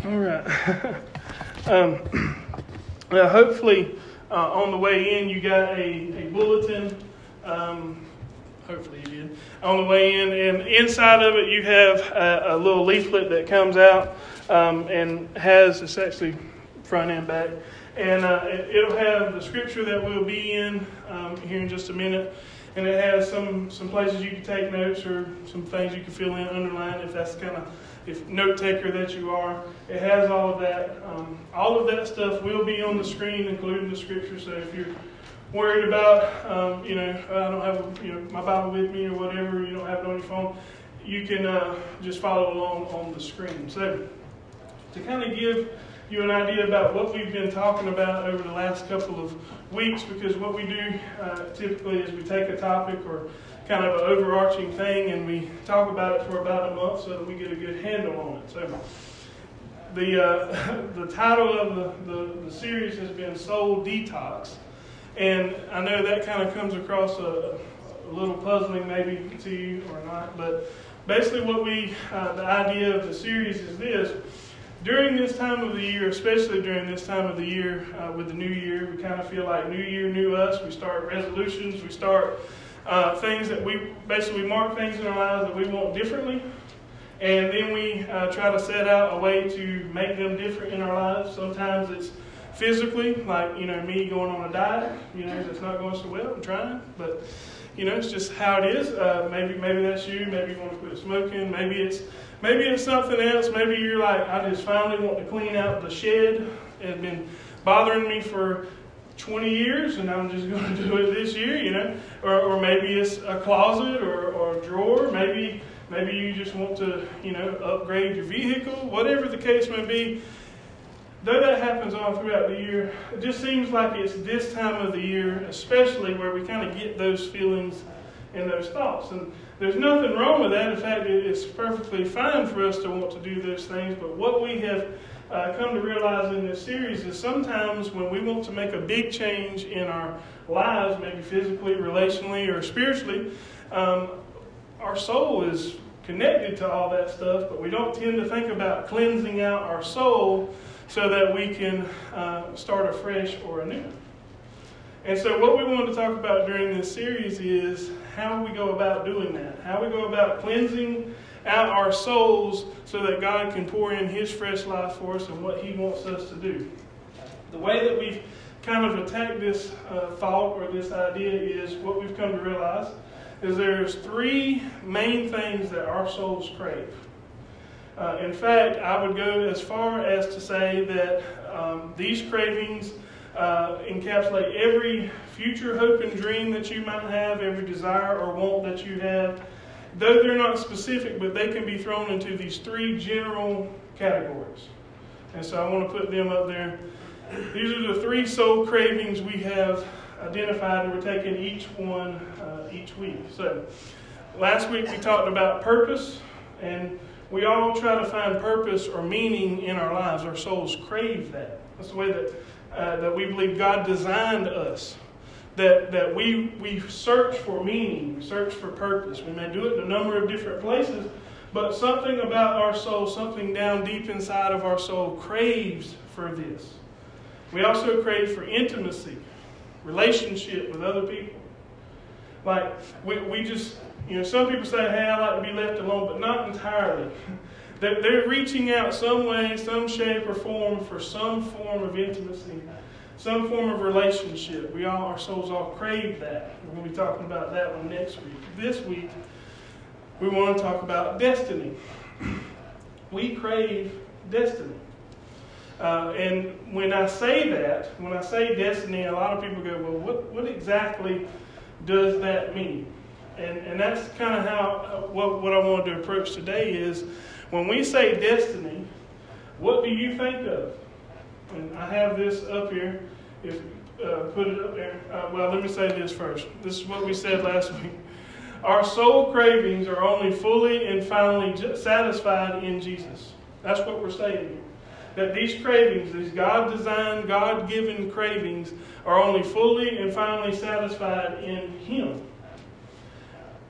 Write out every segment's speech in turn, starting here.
All right. Hopefully, on the way in, you got a bulletin. Hopefully you did. On the way in, and inside of it, you have a little leaflet that comes out and it's actually front and back. And it'll have the scripture that we'll be in here in just a minute. And it has some places you can take notes or some things you can fill in, underline if that's if note taker that you are. It has all of that. All of that stuff will be on the screen, including the scripture. So if you're worried about, I don't have my Bible with me or whatever, you don't have it on your phone, you can just follow along on the screen. So to kind of give you an idea about what we've been talking about over the last couple of weeks, because what we do typically is we take a topic or kind of an overarching thing and we talk about it for about a month so that we get a good handle on it. So the title of the series has been Soul Detox, and I know that kind of comes across a little puzzling maybe to you or not, but basically what the idea of the series is this. During this time of the year, especially during this time of the year with the new year, we kind of feel like new year, new us. We start resolutions. We start things that we mark things in our lives that we want differently. And then we try to set out a way to make them different in our lives. Sometimes it's physically, like, me going on a diet, that's not going so well. I'm trying, but, it's just how it is. Maybe that's you. Maybe you want to quit smoking. Maybe it's something else. Maybe you're like, I just finally want to clean out the shed. It had been bothering me for 20 years, and I'm just going to do it this year, Or maybe it's a closet or a drawer. Maybe you just want to, upgrade your vehicle. Whatever the case may be, though that happens all throughout the year, it just seems like it's this time of the year, especially where we kind of get those feelings and those thoughts. And there's nothing wrong with that. In fact, it's perfectly fine for us to want to do those things. But what we have come to realize in this series is sometimes when we want to make a big change in our lives, maybe physically, relationally, or spiritually, our soul is connected to all that stuff, but we don't tend to think about cleansing out our soul so that we can start afresh or anew. And so what we want to talk about during this series is how we go about doing that. How we go about cleansing out our souls so that God can pour in His fresh life for us and what He wants us to do. The way that we've kind of attacked this thought or this idea is what we've come to realize is there's three main things that our souls crave. In fact, I would go as far as to say that these cravings encapsulate every future hope and dream that you might have, every desire or want that you have. Though they're not specific, but they can be thrown into these three general categories. And so I want to put them up there. These are the three soul cravings we have identified, and we're taking each one each week. So last week we talked about purpose, and we all try to find purpose or meaning in our lives. Our souls crave that. That's the way that we believe God designed us. That we search for meaning, we search for purpose. We may do it in a number of different places, but something about our soul, something down deep inside of our soul craves for this. We also crave for intimacy, relationship with other people. Like, we just, some people say, hey, I like to be left alone, but not entirely. They're reaching out some way, some shape or form for some form of intimacy, some form of relationship. Our souls all crave that. We're going to be talking about that one next week. This week, we want to talk about destiny. We crave destiny. And when I say destiny, a lot of people go, well, what exactly does that mean? And that's kind of how what I wanted to approach today is, when we say destiny, what do you think of? And I have this up here. Put it up there. Well, let me say this first. This is what we said last week. Our soul cravings are only fully and finally satisfied in Jesus. That's what we're saying here. That these cravings, these God-designed, God-given cravings, are only fully and finally satisfied in Him.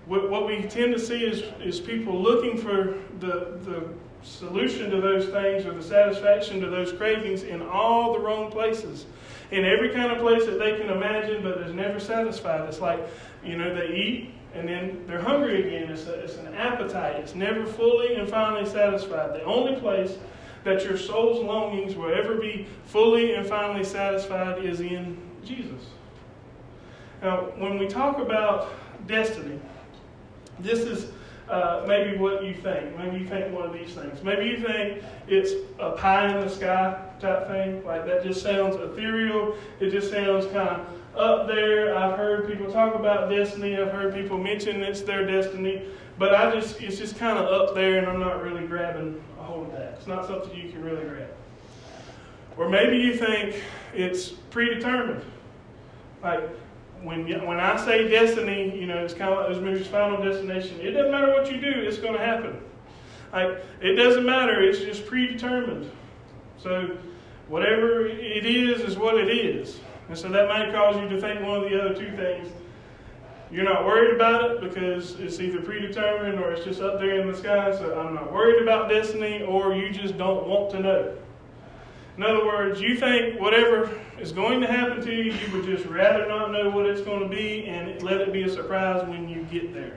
what we tend to see is people looking for the solution to those things or the satisfaction to those cravings in all the wrong places. In every kind of place that they can imagine, but is never satisfied. It's like, they eat and then they're hungry again. It's an appetite. It's never fully and finally satisfied. The only place that your soul's longings will ever be fully and finally satisfied is in Jesus. Now, when we talk about destiny, this is maybe what you think. Maybe you think one of these things. Maybe you think it's a pie in the sky type thing. Like, that just sounds ethereal. It just sounds kind of up there. I've heard people talk about destiny. I've heard people mention it's their destiny. But it's just kind of up there, and I'm not really grabbing a hold of that. It's not something you can really grab. Or maybe you think it's predetermined. Like, when I say destiny, it's kind of like those movies, Final Destination. It doesn't matter what you do, it's going to happen. Like, it doesn't matter, it's just predetermined. So whatever it is what it is. And so that might cause you to think one of the other two things. You're not worried about it because it's either predetermined or it's just up there in the sky. So I'm not worried about destiny, or you just don't want to know. In other words, you think whatever is going to happen to you, you would just rather not know what it's going to be and let it be a surprise when you get there.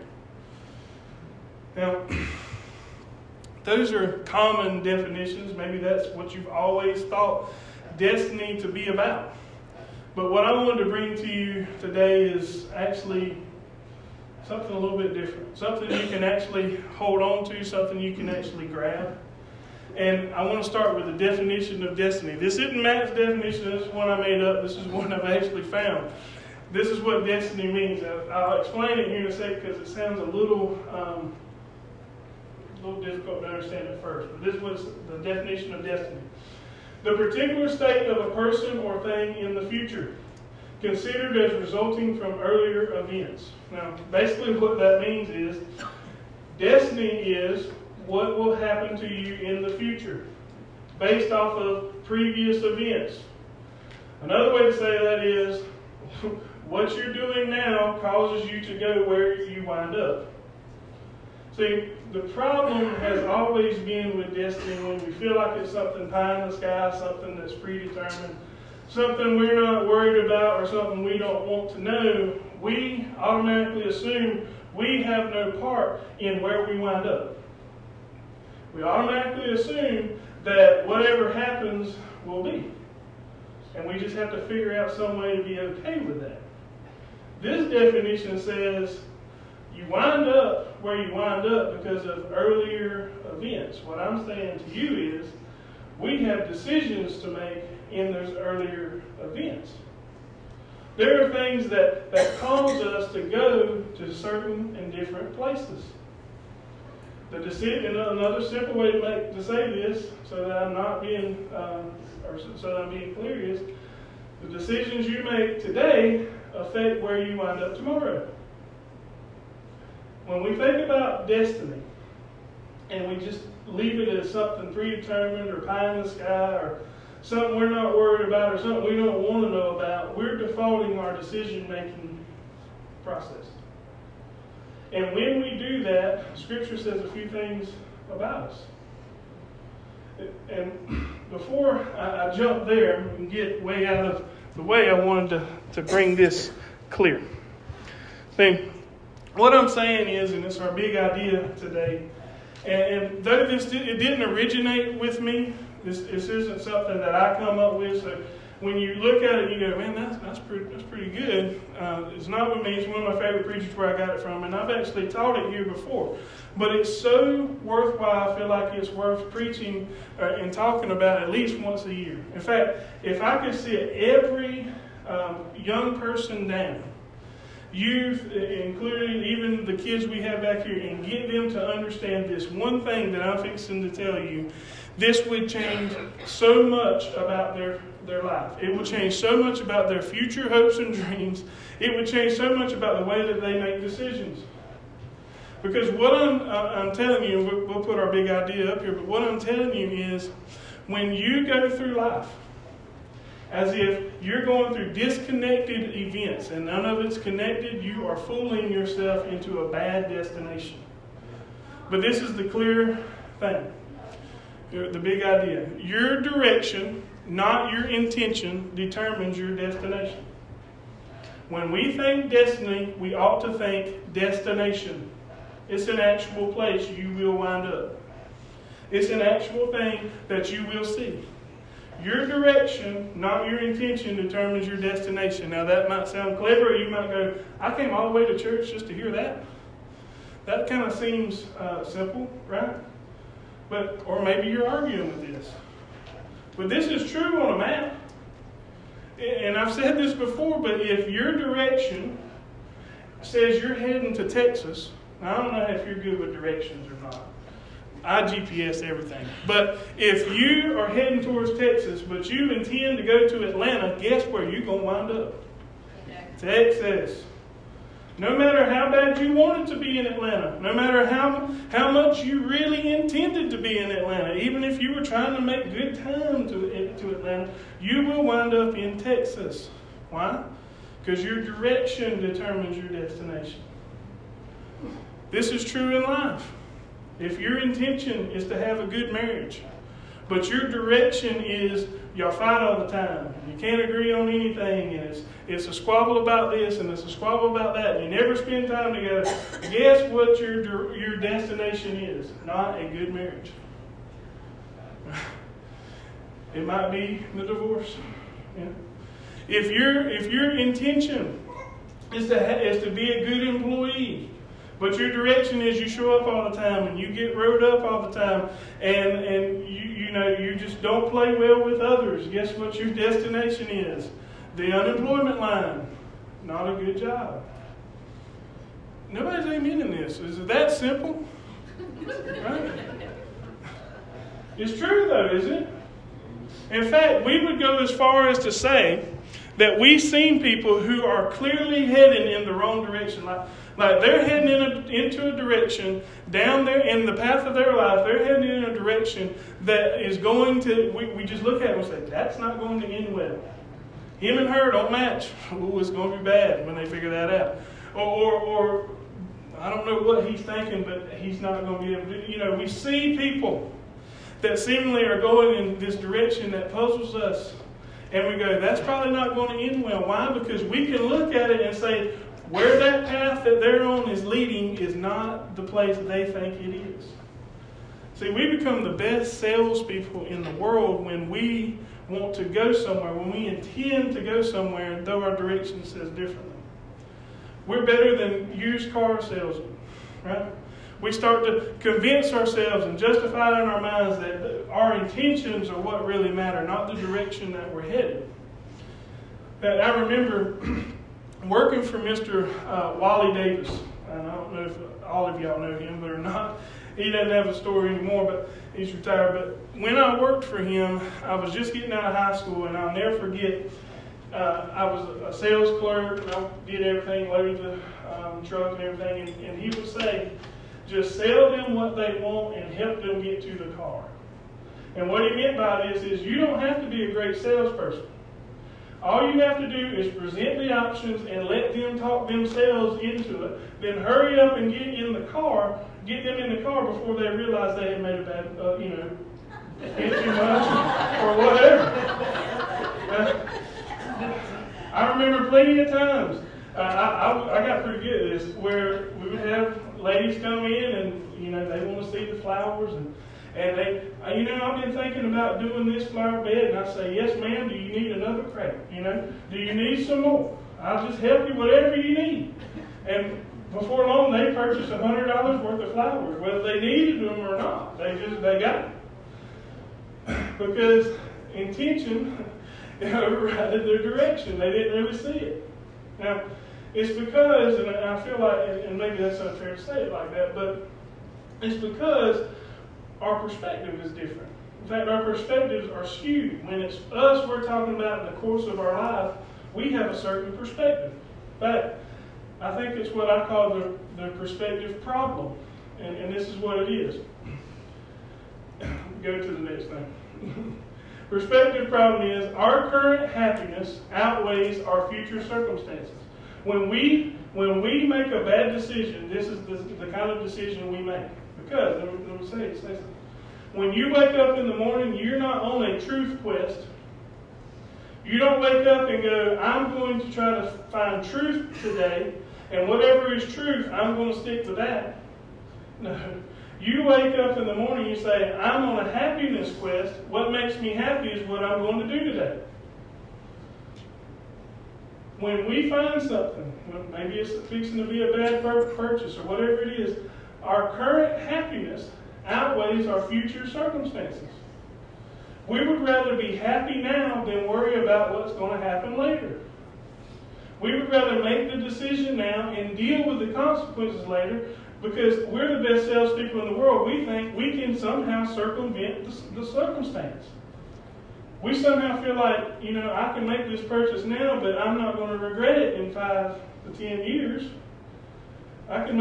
Now, those are common definitions. Maybe that's what you've always thought destiny to be about. But what I wanted to bring to you today is actually something a little bit different. Something you can actually hold on to, something you can actually grab. And I want to start with the definition of destiny. This isn't Matt's definition. This is one I made up. This is one I've actually found. This is what destiny means. I'll explain it here in a second because it sounds a little difficult to understand at first. But this was the definition of destiny. The particular state of a person or thing in the future, considered as resulting from earlier events. Now, basically what that means is, destiny is what will happen to you in the future, based off of previous events. Another way to say that is, what you're doing now causes you to go where you wind up. See, the problem has always been with destiny when we feel like it's something pie in the sky, something that's predetermined, something we're not worried about, or something we don't want to know. We automatically assume we have no part in where we wind up. We automatically assume that whatever happens will be. And we just have to figure out some way to be okay with that. This definition says you wind up where you wind up because of earlier events. What I'm saying to you is we have decisions to make in those earlier events. There are things that cause us to go to certain and different places. The decision, another simple way to say this, so that I'm not being, so that I'm being clear, is the decisions you make today affect where you wind up tomorrow. When we think about destiny, and we just leave it as something predetermined or pie in the sky or something we're not worried about or something we don't want to know about, we're defaulting our decision-making process. And when we do that, Scripture says a few things about us. And before I jump there and get way out of the way, I wanted to bring this clear. See, what I'm saying is, and it's our big idea today, and though it didn't originate with me, this isn't something that I come up with, so when you look at it, you go, man, that's pretty good. It's not with me. It's one of my favorite preachers where I got it from, and I've actually taught it here before. But it's so worthwhile. I feel like it's worth preaching and talking about at least once a year. In fact, if I could sit every young person down, youth, including even the kids we have back here, and get them to understand this one thing that I'm fixing to tell you, this would change so much about their life. It would change so much about their future hopes and dreams. It would change so much about the way that they make decisions. Because what I'm telling you, we'll put our big idea up here, but what I'm telling you is when you go through life as if you're going through disconnected events and none of it's connected. You are fooling yourself into a bad destination. But this is the clear thing, the big idea. Your direction, not your intention, determines your destination. When we think destiny, we ought to think destination. It's an actual place you will wind up. It's an actual thing that you will see. Your direction, not your intention, determines your destination. Now that might sound clever, or you might go, I came all the way to church just to hear that. That kind of seems simple, right? Or maybe you're arguing with this. But this is true on a map. And I've said this before, but if your direction says you're heading to Texas, I don't know if you're good with directions or not. I GPS everything. But if you are heading towards Texas, but you intend to go to Atlanta, guess where you're going to wind up? Texas. No matter how bad you wanted to be in Atlanta, no matter how much you really intended to be in Atlanta, even if you were trying to make good time to Atlanta, you will wind up in Texas. Why? Because your direction determines your destination. This is true in life. If your intention is to have a good marriage, but your direction is y'all fight all the time, you can't agree on anything, and it's a squabble about this and it's a squabble about that, and you never spend time together, guess what your destination is? Not a good marriage. It might be the divorce. Yeah. If your intention is to be a good employee, but your direction is you show up all the time and you get rode up all the time and you just don't play well with others, guess what your destination is? The unemployment line. Not a good job. Nobody's amening this. Is it that simple? Right? It's true though, isn't it? In fact, we would go as far as to say that we've seen people who are clearly heading in the wrong direction. Like they're heading into a direction down there in the path of their life. They're heading in a direction that is going to, we just look at it and say, that's not going to end well. Him and her don't match. Ooh, it's going to be bad when they figure that out. Or I don't know what he's thinking, but he's not going to be able to. We see people that seemingly are going in this direction that puzzles us. And we go, that's probably not going to end well. Why? Because we can look at it and say, where that path that they're on is leading is not the place they think it is. See, we become the best salespeople in the world when we want to go somewhere, when we intend to go somewhere, though our direction says differently. We're better than used car salesmen, right? We start to convince ourselves and justify in our minds that our intentions are what really matter, not the direction that we're headed. But I remember working for Mr. Wally Davis, and I don't know if all of y'all know him, but or not. He doesn't have a story anymore, but he's retired. But when I worked for him, I was just getting out of high school, and I'll never forget, I was a sales clerk, and I did everything, loaded the truck and everything, and he would say, just sell them what they want and help them get to the car. And what he meant by this is you don't have to be a great salesperson. All you have to do is present the options and let them talk themselves into it. Then hurry up and get them in the car before they realize they had made a bad, spent too much or whatever. I remember plenty of times. I got pretty good at this, where we would have ladies come in and they want to see the flowers and they, I've been thinking about doing this flower bed, and I say, yes, ma'am, do you need another crate? Do you need some more? I'll just help you whatever you need. And before long, they purchased $100 worth of flowers, whether they needed them or not. They got them. Because intention overrided their direction. They didn't really see it. Now, it's because, and I feel like, and maybe that's unfair to say it like that, but it's because our perspective is different. In fact, our perspectives are skewed. When it's us we're talking about in the course of our life, we have a certain perspective. In fact, I think it's what I call the perspective problem. And this is what it is. Go to the next thing. Perspective problem is our current happiness outweighs our future circumstances. When we make a bad decision, this is the kind of decision we make. Because, let me say something. When you wake up in the morning, you're not on a truth quest. You don't wake up and go, I'm going to try to find truth today, and whatever is truth, I'm going to stick with that. No. You wake up in the morning, you say, I'm on a happiness quest. What makes me happy is what I'm going to do today. When we find something, maybe it's fixing to be a bad purchase or whatever it is, our current happiness outweighs our future circumstances. We would rather be happy now than worry about what's going to happen later. We would rather make the decision now and deal with the consequences later because we're the best salespeople in the world. We think we can somehow circumvent the circumstance. We somehow feel like, I can make this purchase now, but I'm not going to regret it in 5 to 10 years. I can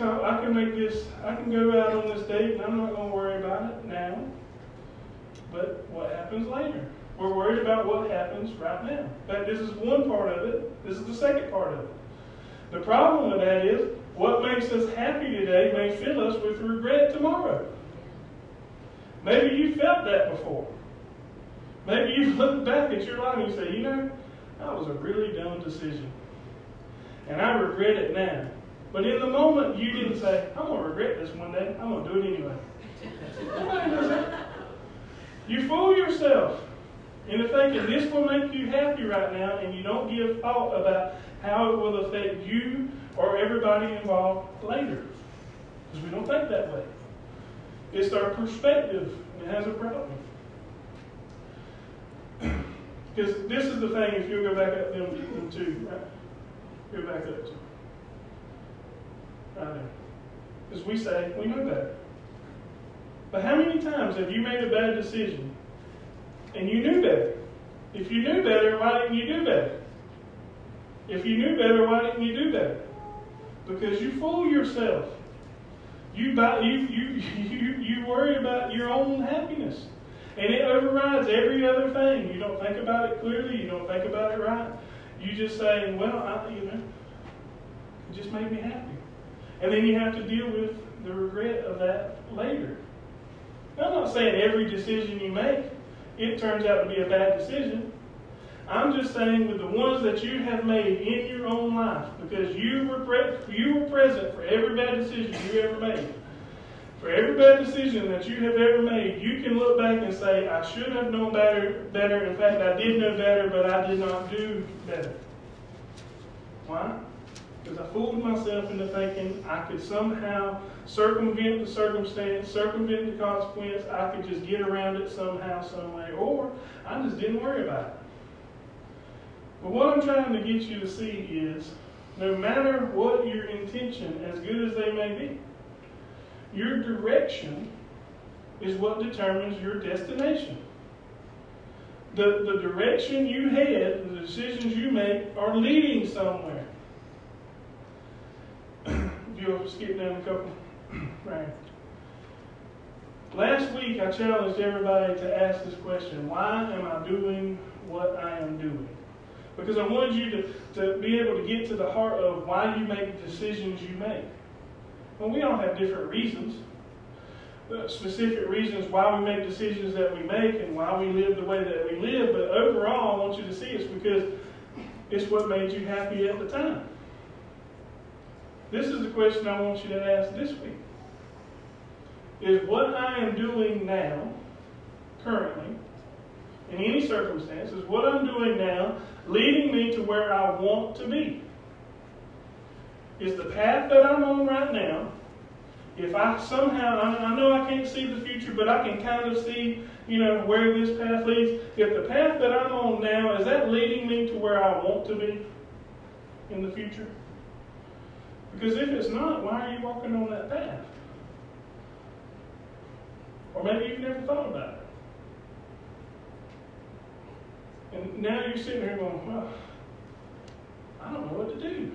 go out on this date and I'm not going to worry about it now. But what happens later? We're worried about what happens right now. In fact, this is one part of it. This is the second part of it. The problem with that is, what makes us happy today may fill us with regret tomorrow. Maybe you felt that before. Maybe you look back at your life and you say, that was a really dumb decision. And I regret it now. But in the moment, you didn't say, I'm going to regret this one day. I'm going to do it anyway. Nobody does that. You fool yourself into thinking this will make you happy right now, and you don't give thought about how it will affect you or everybody involved later. Because we don't think that way. It's our perspective that has a problem. Because this is the thing, if you'll go back up them two, right? Go back up to right there. Because we say, we know better. But how many times have you made a bad decision and you knew better? If you knew better, why didn't you do better? If you knew better, why didn't you do better? Because you fool yourself. You worry about your own happiness. And it overrides every other thing. You don't think about it clearly. You don't think about it right. You just say, well, it just made me happy. And then you have to deal with the regret of that later. Now, I'm not saying every decision you make, it turns out to be a bad decision. I'm just saying with the ones that you have made in your own life, because you were present for every bad decision you ever made. For every bad decision that you have ever made, you can look back and say, I should have known better. In fact, I did know better, but I did not do better. Why? Because I fooled myself into thinking I could somehow circumvent the circumstance, circumvent the consequence. I could just get around it somehow, some way. Or I just didn't worry about it. But what I'm trying to get you to see is, no matter what your intention, as good as they may be, your direction is what determines your destination. The direction you head, the decisions you make, are leading somewhere. If you'll skip down a couple. Right. Last week I challenged everybody to ask this question: why am I doing what I am doing? Because I wanted you to be able to get to the heart of why you make the decisions you make. Well, we all have different reasons, specific reasons why we make decisions that we make and why we live the way that we live. But overall, I want you to see it's because it's what made you happy at the time. This is the question I want you to ask this week. Is what I am doing now, currently, in any circumstances, what I'm doing now leading me to where I want to be? Is the path that I'm on right now, if I somehow, I know I can't see the future, but I can kind of see, where this path leads. If the path that I'm on now, is that leading me to where I want to be in the future? Because if it's not, why are you walking on that path? Or maybe you've never thought about it. And now you're sitting here going, well, I don't know what to do.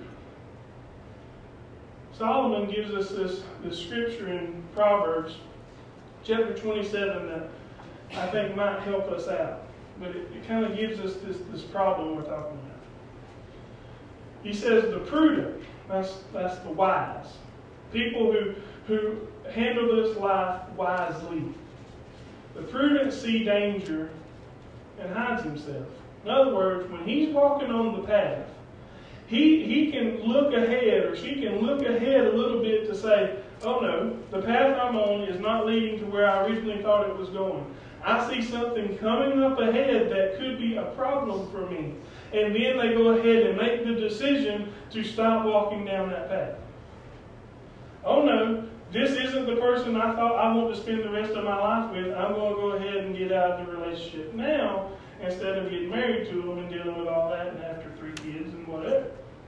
Solomon gives us this scripture in Proverbs chapter 27 that I think might help us out. But it kind of gives us this problem we're talking about. He says the prudent, that's the wise. People who handle this life wisely. The prudent see danger and hides himself. In other words, when he's walking on the path, he can look ahead, or she can look ahead a little bit to say, oh no, the path I'm on is not leading to where I originally thought it was going. I see something coming up ahead that could be a problem for me. And then they go ahead and make the decision to stop walking down that path. Oh no, this isn't the person I thought I want to spend the rest of my life with. I'm going to go ahead and get out of the relationship now instead of getting married to them and dealing with all that and after 3 kids and whatever.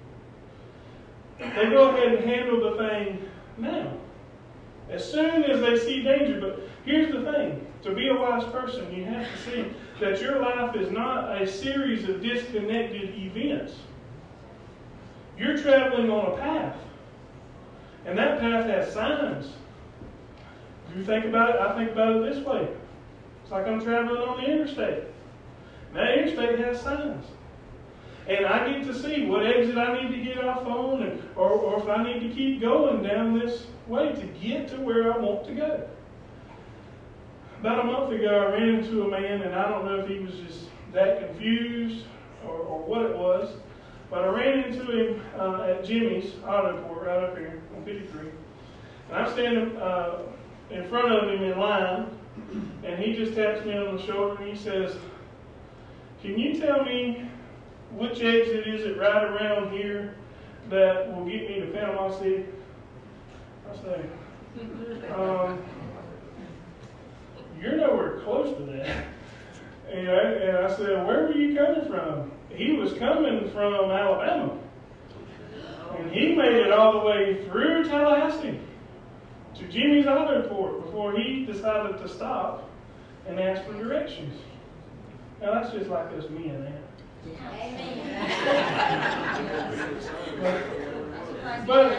They go ahead and handle the thing now. As soon as they see danger. But here's the thing. To be a wise person, you have to see that your life is not a series of disconnected events. You're traveling on a path. And that path has signs. If you think about it, I think about it this way. It's like I'm traveling on the interstate. That interstate has signs. And I get to see what exit I need to get off on, or if I need to keep going down this way to get to where I want to go. About a month ago, I ran into a man, and I don't know if he was just that confused or what it was, but I ran into him at Jimmy's Auto Port right up here on 53. And I'm standing in front of him in line, and he just taps me on the shoulder, and he says, "Can you tell me which exit is it right around here that will get me to Panama City?" I say, "You're nowhere close to that." And I said, "Where were you coming from?" He was coming from Alabama. And he made it all the way through Tallahassee to Jimmy's Auto Port before he decided to stop and ask for directions. Now that's just like us men, man. But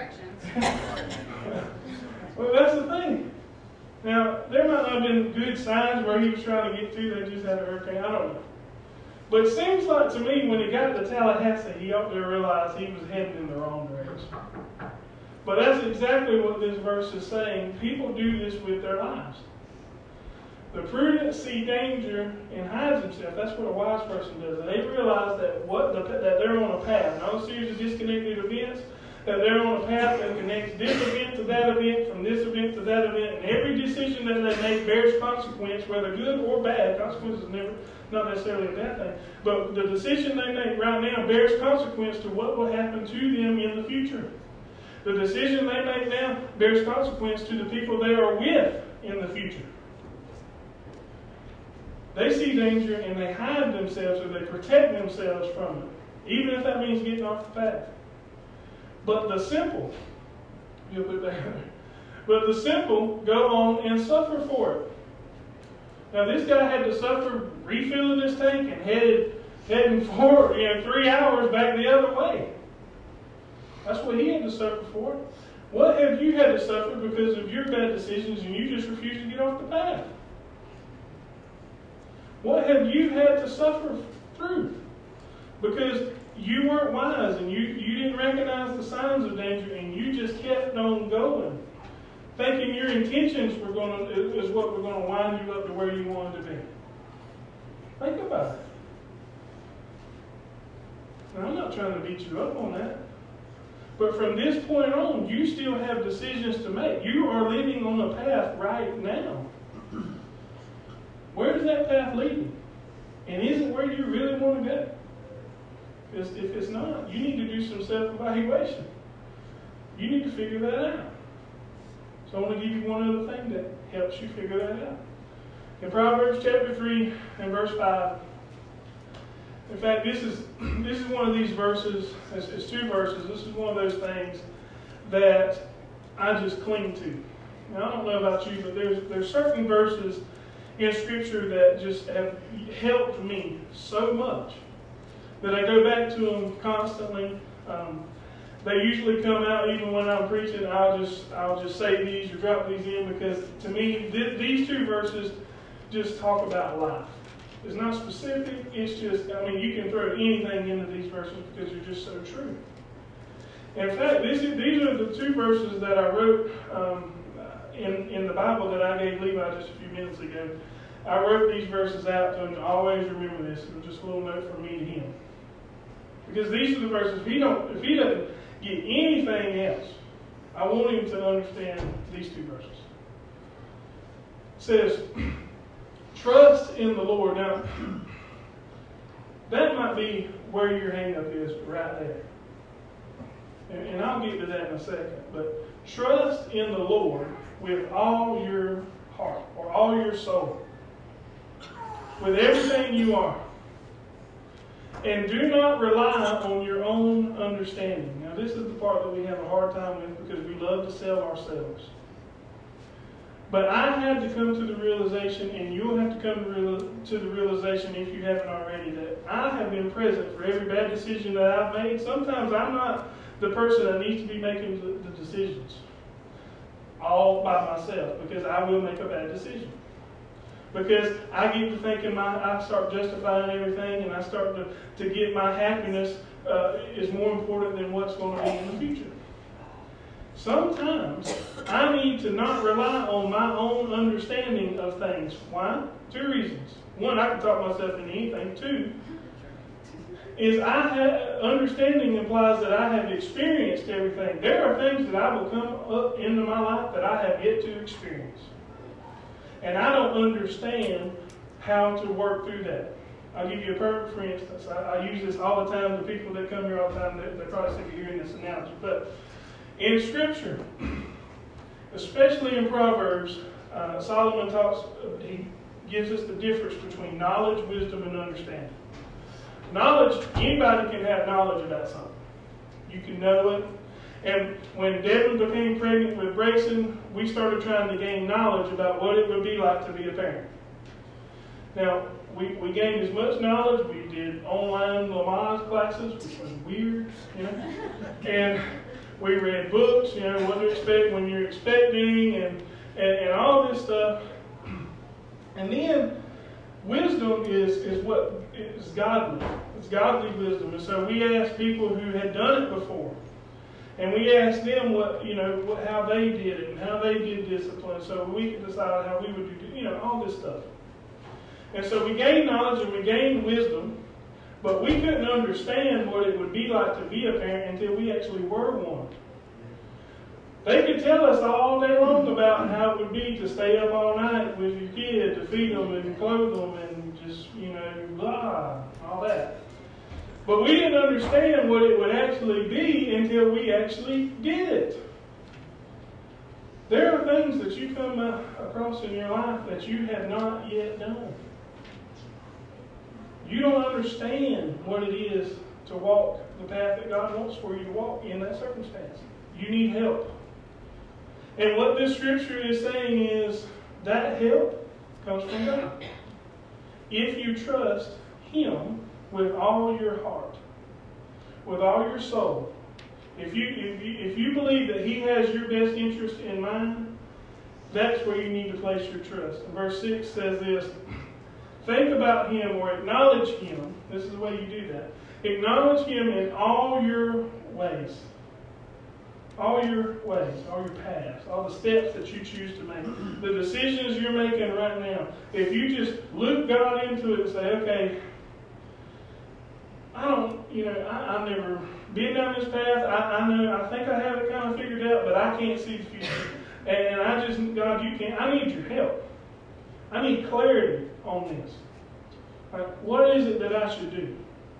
well, that's the thing. Now, there might not have been good signs where he was trying to get to. They just had a hurricane. I don't know. But it seems like to me when he got to Tallahassee, he ought to realize he was heading in the wrong direction. But that's exactly what this verse is saying. People do this with their lives. The prudent see danger and hides himself. That's what a wise person does. They realize that they're on a path, not a series of disconnected events, that they're on a path that connects this event to that event, from this event to that event, and every decision that they make bears consequence, whether good or bad. Consequence is not necessarily a bad thing, but the decision they make right now bears consequence to what will happen to them in the future. The decision they make now bears consequence to the people they are with in the future. They see danger and they hide themselves, or they protect themselves from it, even if that means getting off the path. But the simple, you'll put that there. But the simple go on and suffer for it. Now this guy had to suffer refilling his tank and heading for 3 hours back the other way. That's what he had to suffer for. What have you had to suffer because of your bad decisions and you just refused to get off the path? What have you had to suffer through? Because you weren't wise and you didn't recognize the signs of danger and you just kept on going, thinking your intentions is what were going to wind you up to where you wanted to be. Think about it. Now, I'm not trying to beat you up on that. But from this point on, you still have decisions to make. You are living on a path right now. Where does that path lead you? And is it where you really want to go? Because if it's not, you need to do some self-evaluation. You need to figure that out. So I want to give you one other thing that helps you figure that out. In Proverbs chapter 3 and verse 5, in fact, this is one of these verses, it's 2 verses, this is one of those things that I just cling to. Now, I don't know about you, but there's certain verses in Scripture that just have helped me so much that I go back to them constantly. They usually come out even when I'm preaching. I'll just say these or drop these in because to me these 2 verses just talk about life. It's not specific. It's just, I mean, you can throw anything into these verses because they're just so true. In fact, these are the two verses that I wrote in the Bible that I gave Levi just a few minutes ago. I wrote these verses out to him to always remember this, and just a little note from me to him. Because these are the verses, if he doesn't get anything else, I want him to understand these two verses. It says, trust in the Lord. Now, that might be where your hang-up is right there. And I'll get to that in a second. But trust in the Lord with all your heart, or all your soul, with everything you are. And do not rely on your own understanding. Now, this is the part that we have a hard time with because we love to sell ourselves. But I had to come to the realization, and you'll have to come to the realization if you haven't already, that I have been present for every bad decision that I've made. Sometimes I'm not the person that needs to be making the decisions all by myself, because I will make a bad decision. Because I get to thinking, I start justifying everything, and I start to get my happiness is more important than what's going to be in the future. Sometimes I need to not rely on my own understanding of things. Why? Two reasons. One, I can talk myself into anything. Two, is understanding implies that I have experienced everything. There are things that I will come up into my life that I have yet to experience. And I don't understand how to work through that. I'll give you a perfect for instance. I use this all the time to people that come here all the time. They're probably sick of hearing this analogy. But in Scripture, especially in Proverbs, Solomon he gives us the difference between knowledge, wisdom, and understanding. Knowledge, anybody can have knowledge about something. You can know it. And when Devin became pregnant with Brayson, we started trying to gain knowledge about what it would be like to be a parent. Now, we gained as much knowledge. We did online Lamaze classes, which was weird, and we read books, what to expect when you're expecting, and all this stuff. And then wisdom is what is godly. It's godly wisdom. And so we asked people who had done it before. And we asked them how they did it and how they did discipline, so we could decide how we would do, all this stuff. And so we gained knowledge and we gained wisdom, but we couldn't understand what it would be like to be a parent until we actually were one. They could tell us all day long about how it would be to stay up all night with your kid, to feed them and clothe them and just, blah, all that. But we didn't understand what it would actually be until we actually did it. There are things that you come across in your life that you have not yet done. You don't understand what it is to walk the path that God wants for you to walk in that circumstance. You need help. And what this scripture is saying is that help comes from God. If you trust Him with all your heart, with all your soul, if you believe that He has your best interest in mind, that's where you need to place your trust. And verse 6 says this, think about Him or acknowledge Him. This is the way you do that. Acknowledge Him in all your ways. All your ways, all your paths, all the steps that you choose to make, the decisions you're making right now. If you just loop God into it and say, okay, I've never been down this path. I think I have it kind of figured out, but I can't see the future. And God, I need your help. I need clarity on this. Like, what is it that I should do?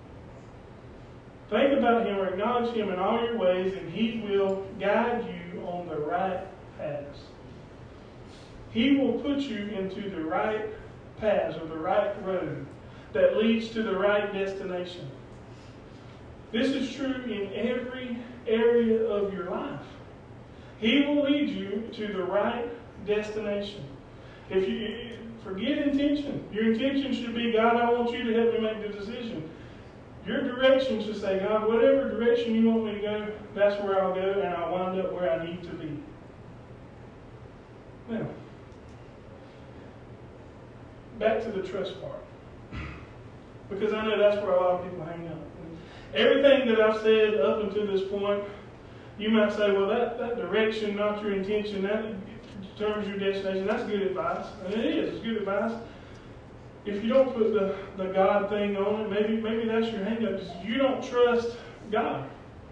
Think about Him or acknowledge Him in all your ways, and He will guide you on the right paths. He will put you into the right paths or the right road that leads to the right destination. This is true in every area of your life. He will lead you to the right destination. If you forget intention, your intention should be, God, I want you to help me make the decision. Your direction should say, God, whatever direction you want me to go, that's where I'll go, and I'll wind up where I need to be. Now, back to the trust part. Because I know that's where a lot of people hang up. Everything that I've said up until this point, you might say, well, that direction, not your intention, that determines your destination. That's good advice. And it is. It's good advice. If you don't put the God thing on it, maybe that's your hang up. You don't trust God.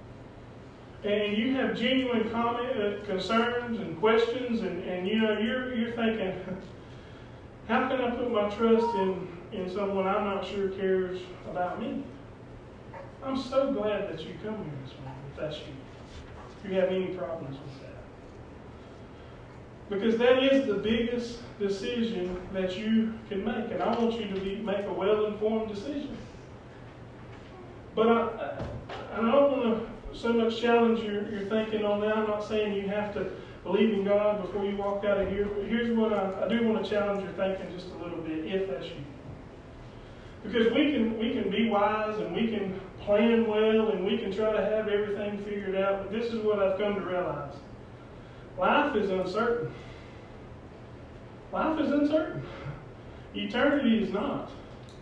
And you have genuine concerns and questions, and you're thinking, how can I put my trust in someone I'm not sure cares about me? I'm so glad that you come here this morning, if that's you. If you have any problems with that. Because that is the biggest decision that you can make. And I want you to make a well-informed decision. But I don't want to so much challenge your thinking on that. I'm not saying you have to believe in God before you walk out of here. But here's what I do want to challenge your thinking just a little bit, if that's you. Because we can be wise and we can plan well and we can try to have everything figured out, but this is what I've come to realize. Life is uncertain. Life is uncertain. Eternity is not.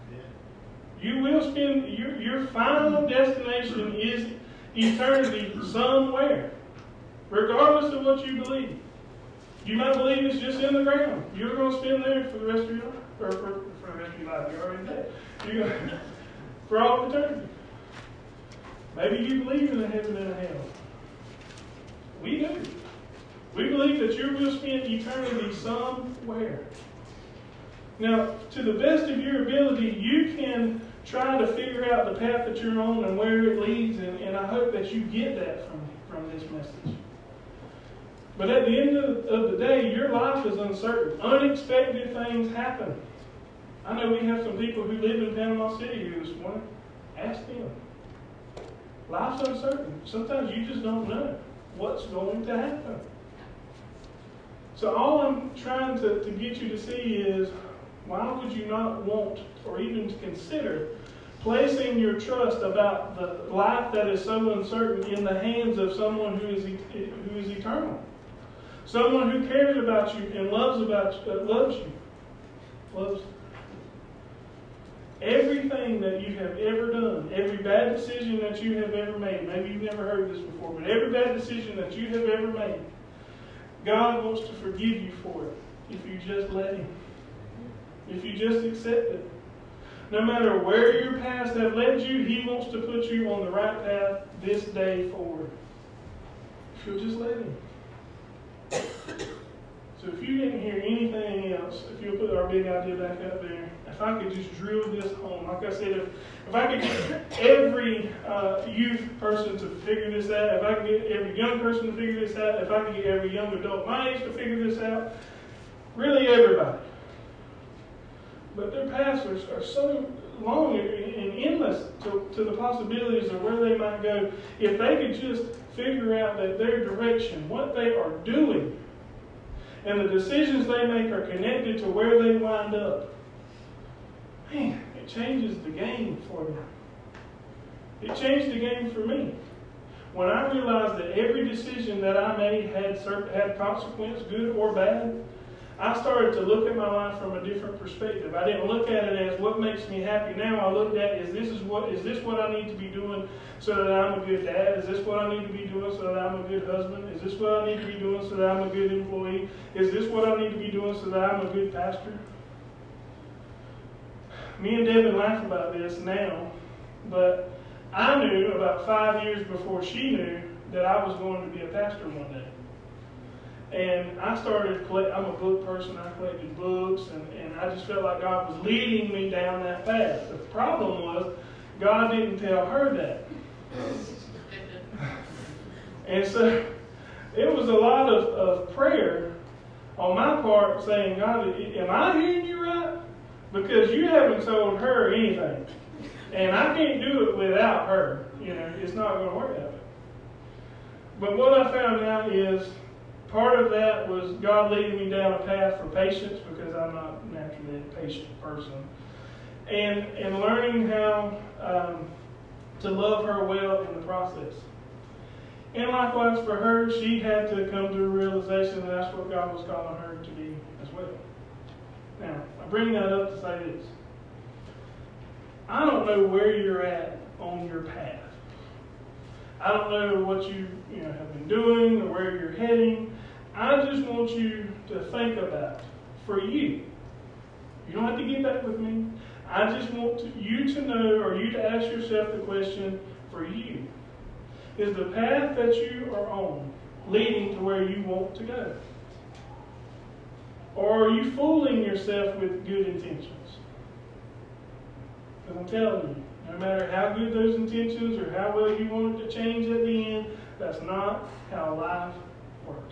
You will spend, your final destination is eternity somewhere, regardless of what you believe. You might believe it's just in the ground. You're going to spend there for the rest of your life, or for the rest of your life. You're already dead. You're going to, for all of eternity. Maybe you believe in a heaven and a hell. We do. We believe that you will spend eternity somewhere. Now, to the best of your ability, you can try to figure out the path that you're on and where it leads, and I hope that you get that from this message. But at the end of the day, your life is uncertain. Unexpected things happen. I know we have some people who live in Panama City here this morning. Ask them. Life's uncertain. Sometimes you just don't know what's going to happen. So all I'm trying to get you to see is, why would you not want or even consider placing your trust about the life that is so uncertain in the hands of someone who is eternal? Someone who cares about you and loves you. Everything that you have ever done, every bad decision that you have ever made, maybe you've never heard this before, but every bad decision that you have ever made, God wants to forgive you for it if you just let Him. If you just accept it. No matter where your past have led you, He wants to put you on the right path this day forward. If you'll just let Him. So if you didn't hear anything else, if you'll put our big idea back up there, if I could just drill this home, like I said, if I could get every youth person to figure this out, if I could get every young person to figure this out, if I could get every young adult my age to figure this out, really everybody. But their paths are so long and endless to the possibilities of where they might go. If they could just figure out that their direction, what they are doing, and the decisions they make are connected to where they wind up, man, it changes the game for them. It changed the game for me. When I realized that every decision that I made had consequence, good or bad, I started to look at my life from a different perspective. I didn't look at it as what makes me happy now. I looked at is this what I need to be doing so that I'm a good dad? Is this what I need to be doing so that I'm a good husband? Is this what I need to be doing so that I'm a good employee? Is this what I need to be doing so that I'm a good pastor? Me and Devin laugh about this now, but I knew about 5 years before she knew that I was going to be a pastor one day. And I started I'm a book person. I collected books, and I just felt like God was leading me down that path. The problem was, God didn't tell her that. And so, it was a lot of prayer on my part saying, God, am I hearing you right? Because you haven't told her anything. And I can't do it without her. It's not going to work out. But what I found out is, part of that was God leading me down a path for patience, because I'm not naturally a patient person. And learning how to love her well in the process. And likewise for her, she had to come to a realization that that's what God was calling her to be as well. Now, I bring that up to say this. I don't know where you're at on your path. I don't know what you have been doing or where you're heading. I just want you to think about for you. You don't have to get back with me. I just want you to know, or you to ask yourself the question for you. Is the path that you are on leading to where you want to go? Or are you fooling yourself with good intentions? Because I'm telling you, no matter how good those intentions or how well you want it to change at the end, that's not how life works.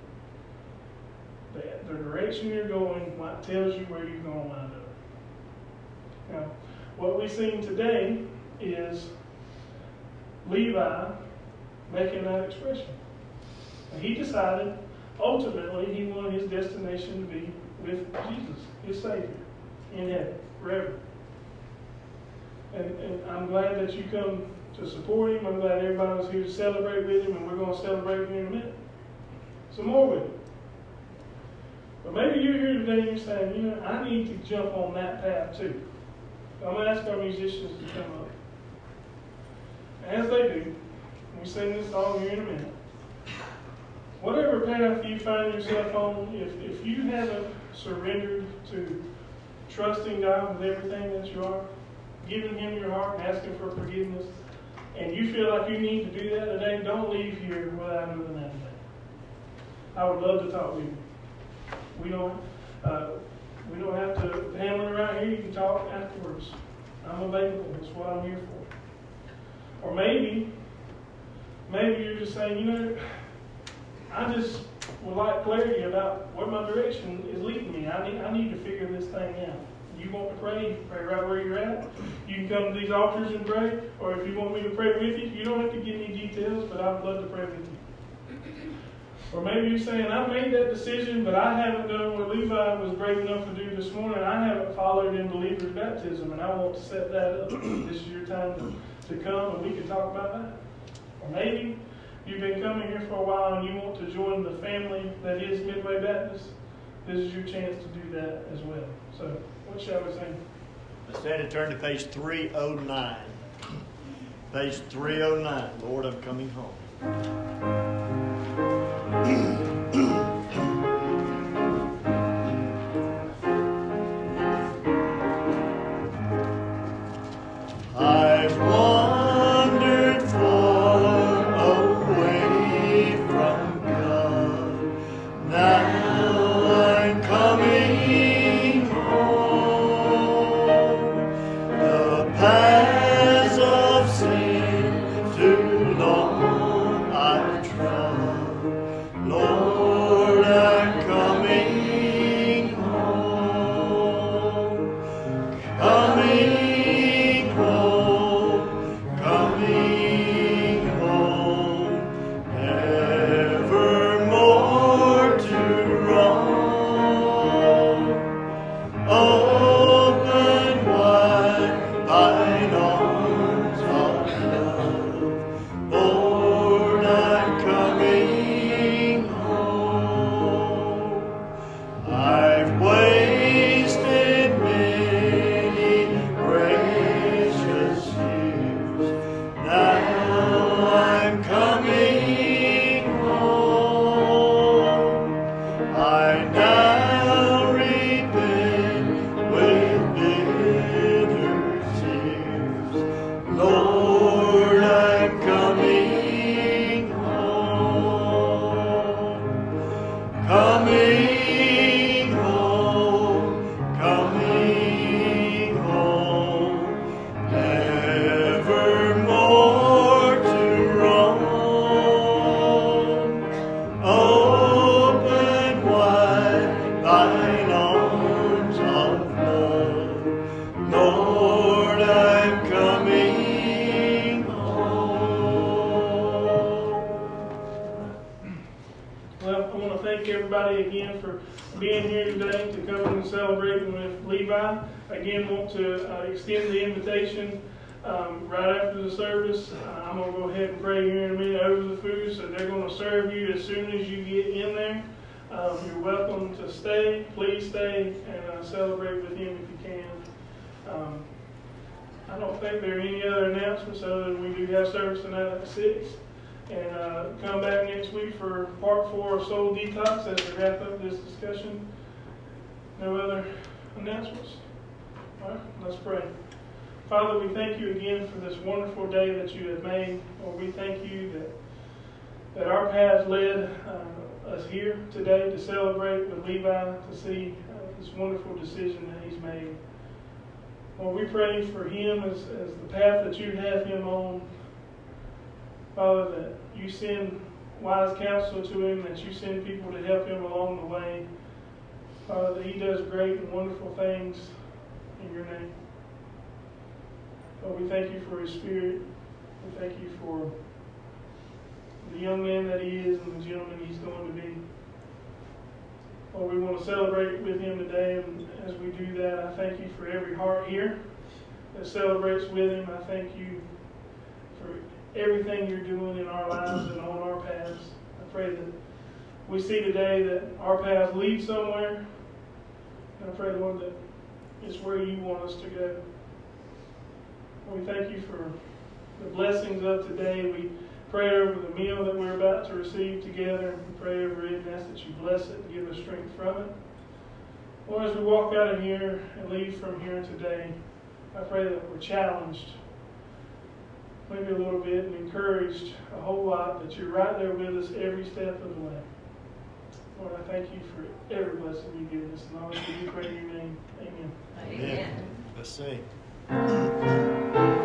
The direction you're going tells you where you're going to wind up. Now, what we've seen today is Levi making that expression. And he decided, ultimately, he wanted his destination to be with Jesus, his Savior, in heaven, forever. And I'm glad that you come to support him. I'm glad everybody was here to celebrate with him, and we're going to celebrate here in a minute. Some more with him. But maybe you're here today and you're saying, I need to jump on that path too. I'm going to ask our musicians to come up. As they do, we sing this song here in a minute. Whatever path you find yourself on, if you haven't surrendered to trusting God with everything that you are, giving Him your heart and asking for forgiveness, and you feel like you need to do that today, don't leave here without doing that today. I would love to talk with you. We don't have to handle it right here. You can talk afterwards. I'm available. That's what I'm here for. Or maybe you're just saying, I just would like clarity about where my direction is leading me. I need to figure this thing out. You want to pray, you can pray right where you're at. You can come to these altars and pray, or if you want me to pray with you, you don't have to give me details, but I would love to pray with you. Or maybe you're saying, I made that decision, but I haven't done what Levi was brave enough to do this morning. I haven't followed in believer's baptism, and I want to set that up. This is your time to come, and we can talk about that. Or maybe you've been coming here for a while, and you want to join the family that is Midway Baptist. This is your chance to do that as well. So, what shall we sing? Let's stand and turn to page 309. Page 309. Lord, I'm coming home. I've wandered far away from God. Now I'm coming home. The paths of sin too long I've trod. Lord, I'm coming home. Coming home, coming home, evermore to roam. Open wide thine arms of love, Lord, I'm coming home. I've wasted many precious years. Now I'm coming home. I now repent with bitter tears. Lord, I'm coming home. Coming home, coming home, evermore to roam. Open wide thine arms of love, Lord, I'm coming home. Well, I want to thank everybody again for being here today to come and celebrating with Levi. Again, want to extend the invitation right after the service. I'm going to go ahead and pray here in a minute over the food, so they're going to serve you as soon as you get in there. You're welcome to stay. Please stay and celebrate with him if you can. I don't think there are any other announcements other than we do have service tonight at 6. And come back next week for part 4 of Soul Detox as we wrap up this discussion. No other announcements? All right, let's pray. Father, we thank you again for this wonderful day that you have made. Lord, we thank you that our paths led us here today to celebrate with Levi, to see this wonderful decision that he's made. Lord, we pray for him as the path that you have him on. Father, that you send wise counsel to him, that you send people to help him along the way. Father, that he does great and wonderful things in your name. Lord, we thank you for his spirit. We thank you for the young man that he is and the gentleman he's going to be. Lord, we want to celebrate with him today, and as we do that, I thank you for every heart here that celebrates with him. I thank you for everything you're doing in our lives and on our paths. I pray that we see today that our paths lead somewhere. And I pray, Lord, that it's where you want us to go. We thank you for the blessings of today. We pray over the meal that we're about to receive together. We pray over it and ask that you bless it and give us strength from it. Lord, as we walk out of here and leave from here today, I pray that we're challenged maybe a little bit and encouraged a whole lot, that you're right there with us every step of the way. Lord, I thank you for every blessing you give us. And all that we do pray in your name. Amen. Amen. Let's sing.